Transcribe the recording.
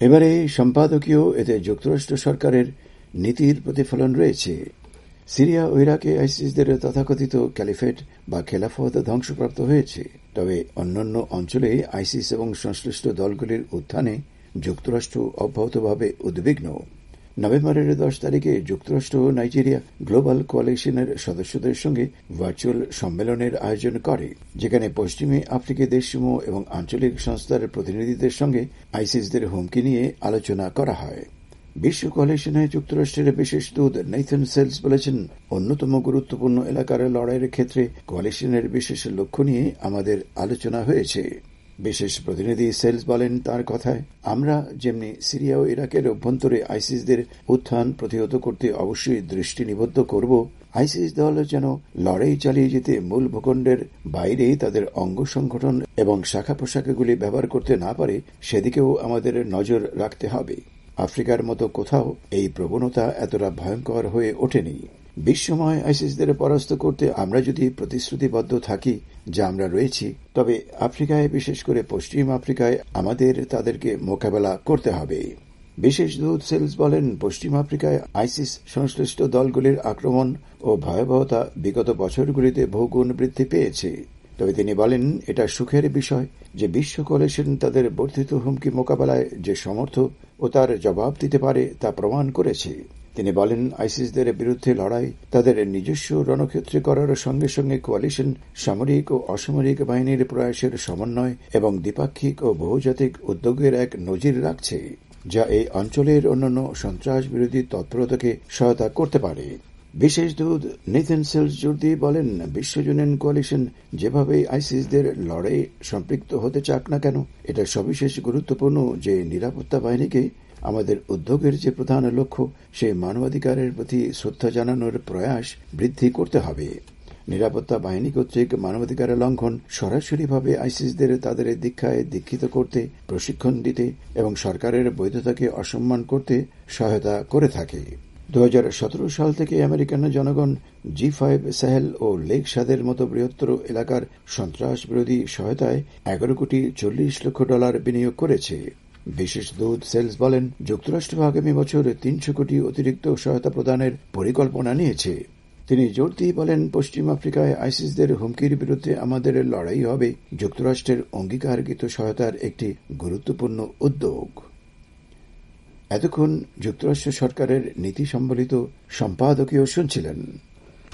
এবারে সম্পাদকীয় এতে যুক্তরাষ্ট্র সরকারের নীতির প্রতিফলন রয়েছে। সিরিয়া ও ইরাকে আইসিসদের তথাকথিত ক্যালিফেট বা খেলাফত ধ্বংসপ্রাপ্ত হয়েছে, তবে অন্যান্য অঞ্চলে আইসিস এবং সংশ্লিষ্ট দলগুলির উত্থানে যুক্তরাষ্ট্র অব্যাহতভাবে উদ্বিগ্ন। নভেম্বরের 10 তারিখে যুক্তরাষ্ট্র ও নাইজেরিয়া গ্লোবাল কোয়ালিশনের সদস্যদের সঙ্গে ভার্চুয়াল সম্মেলনের আয়োজন করে, যেখানে পশ্চিমী আফ্রিকা দেশসমূহ এবং আঞ্চলিক সংস্থার প্রতিনিধিদের সঙ্গে আইসিসদের হুমকি নিয়ে আলোচনা করা হয়। বিশ্ব কোয়ালিশনে যুক্তরাষ্ট্রের বিশেষ দূত নেথান সেলস বলেছেন, অন্যতম গুরুত্বপূর্ণ এলাকার লড়াইয়ের ক্ষেত্রে কোয়ালিশনের বিশেষ লক্ষ্য নিয়ে আমাদের আলোচনা হয়েছে। বিশেষ প্রতিনিধি সেলস বলেন, তার কথায়, আমরা যেমনি সিরিয়া ও ইরাকের অভ্যন্তরে আইসিসদের উত্থান প্রতিহত করতে অবশ্যই দৃষ্টি নিবদ্ধ করব, আইসিস দল যেন লড়াই চালিয়ে যেতে মূল ভূখণ্ডের বাইরে তাদের অঙ্গ সংগঠন এবং শাখা পোশাকগুলি ব্যবহার করতে না পারে সেদিকেও আমাদের নজর রাখতে হবে। আফ্রিকার মতো কোথাও এই প্রবণতা এতটা ভয়ঙ্কর হয়ে ওঠেনি। বিশ্বময় আইসিসদের পরাস্ত করতে আমরা যদি প্রতিশ্রুতিবদ্ধ থাকি, যা আমরা রয়েছি, তবে আফ্রিকায়, বিশেষ করে পশ্চিম আফ্রিকায় আমাদের তাদেরকে মোকাবেলা করতে হবে। বিশেষ দূত সেলস বলেন, পশ্চিম আফ্রিকায় আইসিস সংশ্লিষ্ট দলগুলির আক্রমণ ও ভয়াবহতা বিগত বছরগুলিতে বহুগুণ বৃদ্ধি পেয়েছে। তবে তিনি বলেন, এটা সুখের বিষয় যে বিশ্ব কোয়ালিশন তাদের বর্ধিত হুমকি মোকাবেলায় যে সমর্থ ও তার জবাব দিতে পারে তা প্রমাণ করেছে। তিনি বলেন, আইসিসদের বিরুদ্ধে লড়াই তাদের নিজস্ব রণক্ষেত্রে করার সঙ্গে সঙ্গে কোয়ালিশন সামরিক ও অসামরিক বাহিনীর প্রয়াসের সমন্বয় এবং দ্বিপাক্ষিক ও বহুজাতিক উদ্যোগের এক নজির রাখছে, যা এই অঞ্চলের অন্যান্য সন্ত্রাস বিরোধী তৎপরতাকে সহায়তা করতে পারে। বিশেষ দূত নেথান সেলস জোর দিয়ে বলেন, বিশ্বজনীন কোয়ালিশন যেভাবে আইসিসদের লড়াই সম্পৃক্ত হতে চাক না কেন, এটা সবিশেষ গুরুত্বপূর্ণ যে নিরাপত্তা বাহিনীকে আমাদের উদ্যোগের যে প্রধান লক্ষ্য, সে মানবাধিকারের প্রতি শ্রদ্ধা জানানোর প্রয়াস বৃদ্ধি করতে হবে। নিরাপত্তা বাহিনী কর্তৃক মানবাধিকারের লঙ্ঘন সরাসরিভাবে আইসিসদের তাদের দীক্ষায় দীক্ষিত করতে, প্রশিক্ষণ দিতে এবং সরকারের বৈধতাকে অসম্মান করতে সহায়তা করে থাকে। 2017 সাল থেকে আমেরিকান জনগণ G5 সাহেল ও লেক সাদের মতো বৃহত্তর এলাকার সন্ত্রাস বিরোধী সহায়তায় $11 কোটি 40 লক্ষ বিনিয়োগ করেছে। বিশেষ দূত সেলস বলেন, যুক্তরাষ্ট্র আগামী বছর 300 কোটি অতিরিক্ত সহায়তা প্রদানের পরিকল্পনা নিয়েছে। তিনি জোর দিয়ে বলেন, পশ্চিম আফ্রিকায় আইসিসদের হুমকির বিরুদ্ধে আমাদের লড়াই হবে যুক্তরাষ্ট্রের অঙ্গীকারকৃত সহায়তার একটি গুরুত্বপূর্ণ উদ্যোগ। এতক্ষণ যুক্তরাষ্ট্র সরকারের নীতি সম্বলিত সম্পাদকীয় শুনছিলেন।